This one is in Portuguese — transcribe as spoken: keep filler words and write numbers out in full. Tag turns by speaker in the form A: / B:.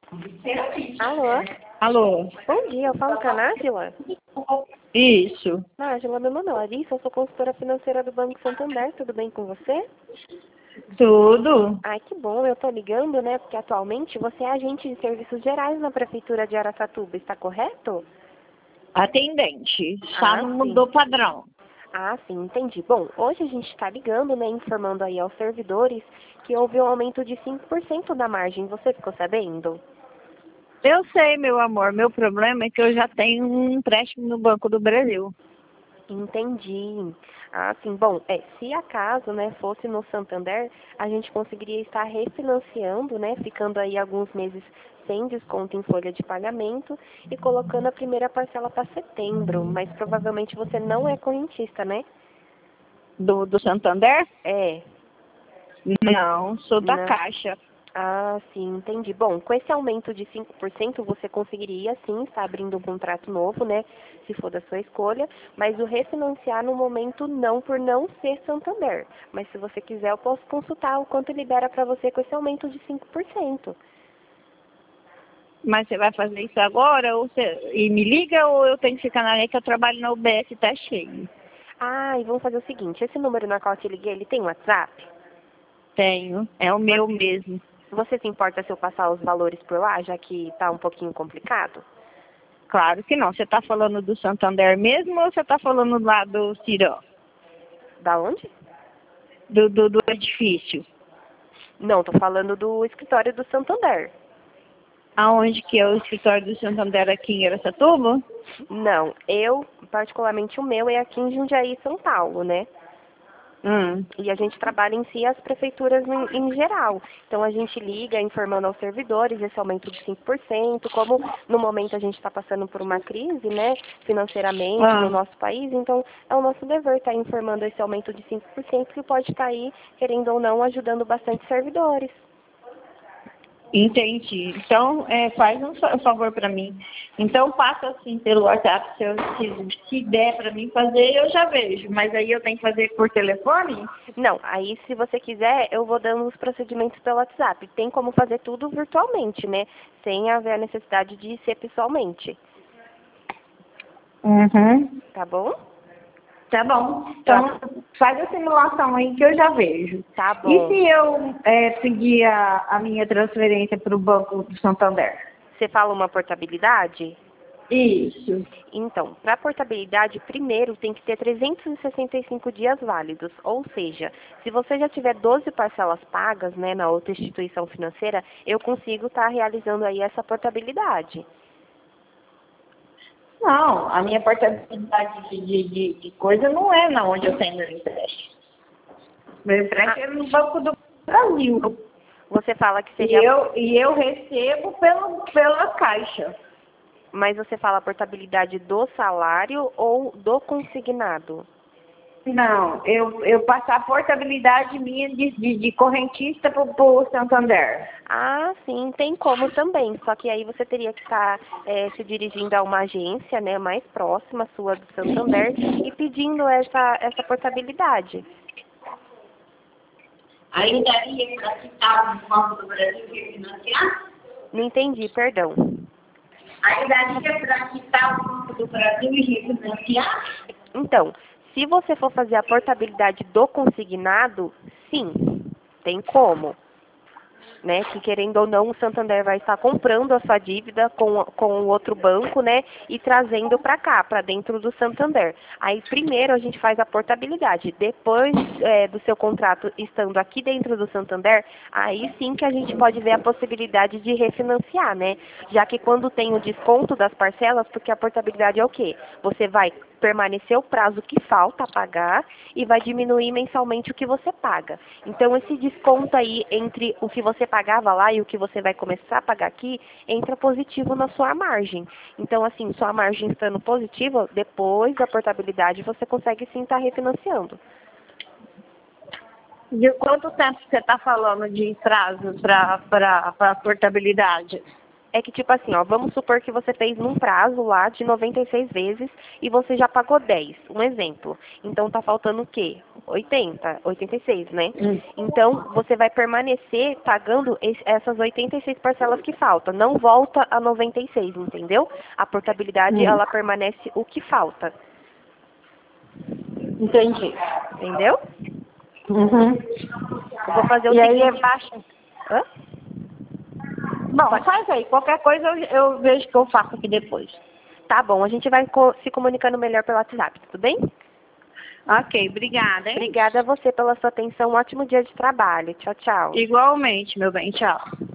A: Alô?
B: Alô?
A: Bom dia, eu falo com a Nájila?
B: Isso.
A: Nájila, meu nome é Larissa, eu sou consultora financeira do Banco Santander, tudo bem com você?
B: Tudo?
A: Ai, que bom, eu tô ligando, né, porque atualmente você é agente de serviços gerais na Prefeitura de Araçatuba, está correto?
B: Atendente. Só
A: Ah,
B: não
A: sim.
B: mudou padrão.
A: Ah, sim, entendi. Bom, hoje a gente está ligando, né, informando aí aos servidores que houve um aumento de cinco por cento da margem, você ficou sabendo?
B: Eu sei, meu amor. Meu problema é que eu já tenho um empréstimo no Banco do Brasil.
A: Entendi. Ah, sim. Bom, é, se acaso, né, fosse no Santander, a gente conseguiria estar refinanciando, né, ficando aí alguns meses sem desconto em folha de pagamento e colocando a primeira parcela para setembro. Mas provavelmente você não é correntista, né?
B: Do, do Santander?
A: É.
B: Não, sou da
A: Não.
B: Caixa.
A: Ah, sim, entendi. Bom, com esse aumento de cinco por cento, você conseguiria sim estar abrindo um contrato novo, né? Se for da sua escolha, mas o refinanciar no momento não, por não ser Santander. Mas se você quiser, eu posso consultar o quanto libera para você com esse aumento de cinco por cento.
B: Mas você vai fazer isso agora ou você, e me liga ou eu tenho que ficar na linha que eu trabalho na U B S e tá cheio?
A: Ah, e vamos fazer o seguinte, esse número na qual eu te liguei, ele tem WhatsApp?
B: Tenho. É o meu mesmo.
A: Você se importa se eu passar os valores por lá, já que tá um pouquinho complicado?
B: Claro que não. Você tá falando do Santander mesmo ou você tá falando lá do Cirão?
A: Da onde?
B: Do, do, do edifício?
A: Não, tô falando do escritório do Santander.
B: Aonde que é o escritório do Santander aqui em Araçatuba?
A: Não, eu, particularmente o meu, é aqui em Jundiaí, São Paulo, né?
B: Hum.
A: E a gente trabalha em si as prefeituras em, em geral. Então a gente liga informando aos servidores esse aumento de cinco por cento, como no momento a gente está passando por uma crise, né, financeiramente no
B: Ah,
A: nosso país, então é o nosso dever estar informando esse aumento de cinco por cento que pode estar aí, querendo ou não, ajudando bastante servidores.
B: entendi. Então, é, faz um fa- favor para mim. Então, passa assim pelo WhatsApp, se, eu, se, se der para mim fazer, eu já vejo. Mas aí eu tenho que fazer por telefone?
A: Não, aí se você quiser, eu vou dando os procedimentos pelo WhatsApp. Tem como fazer tudo virtualmente, né? Sem haver a necessidade de ser pessoalmente.
B: Uhum.
A: Tá bom?
B: Tá bom.
A: Tá,
B: Então, faz a simulação aí que eu já vejo.
A: tá
B: E
A: bom.
B: se eu é, pedir a, a minha transferência para o Banco do Santander?
A: Você fala uma portabilidade?
B: Isso.
A: Então, para portabilidade, primeiro tem que ter trezentos e sessenta e cinco dias válidos. Ou seja, se você já tiver doze parcelas pagas, né, na outra instituição financeira, eu consigo estar realizando aí essa portabilidade.
B: Não, a minha portabilidade de, de, de, de coisa não é na onde eu tenho meu empréstimo. Meu empréstimo é no Banco do Brasil.
A: Você fala que
B: E
A: seria,
B: eu, e eu recebo pelo, pela Caixa.
A: mas você fala a portabilidade do salário ou do consignado?
B: Não, eu, eu passar a portabilidade minha de, de, de correntista para o Santander.
A: Ah, sim, tem como também. Só que aí você teria que estar eh, se dirigindo a uma agência, né, mais próxima sua do Santander e pedindo essa, essa portabilidade.
B: Aí daria para quitar o Banco do Brasil e financiar?
A: Não entendi, perdão.
B: Aí daria para quitar o Banco do Brasil e refinanciar?
A: Então, se você for fazer a portabilidade do consignado, sim, tem como. Né, que querendo ou não, o Santander vai estar comprando a sua dívida com, com o outro banco, né, e trazendo para cá, para dentro do Santander. Aí, primeiro, a gente faz a portabilidade. Depois é, do seu contrato estando aqui dentro do Santander, aí sim que a gente pode ver a possibilidade de refinanciar, né? Já que quando tem o desconto das parcelas, porque a portabilidade é o quê? Você vai permanecer o prazo que falta a pagar e vai diminuir mensalmente o que você paga. Então, esse desconto aí entre o que você pagava lá e o que você vai começar a pagar aqui, entra positivo na sua margem. Então, assim, sua margem estando positiva, depois da portabilidade, você consegue sim estar refinanciando.
B: De quanto tempo você está falando de prazo para a portabilidade?
A: É que, tipo assim, ó, vamos supor que você fez num prazo lá de noventa e seis vezes e você já pagou dez, um exemplo. Então, tá faltando o quê? oitenta, oitenta e seis, né?
B: Hum.
A: Então, você vai permanecer pagando esse- essas oitenta e seis parcelas que faltam. Não volta a noventa e seis, entendeu? A portabilidade,
B: Hum.
A: ela permanece o que falta.
B: Entendi.
A: Entendeu?
B: Uhum.
A: Eu vou fazer o
B: E aí é
A: seguinte...
B: baixo.
A: Hã?
B: Bom, faz aí. Qualquer coisa eu, eu vejo que eu faço aqui depois.
A: Tá bom, a gente vai co- se comunicando melhor pelo WhatsApp, tudo bem?
B: Ok, obrigada, hein?
A: Obrigada a você pela sua atenção. Um ótimo dia de trabalho. Tchau, tchau.
B: Igualmente, meu bem. Tchau.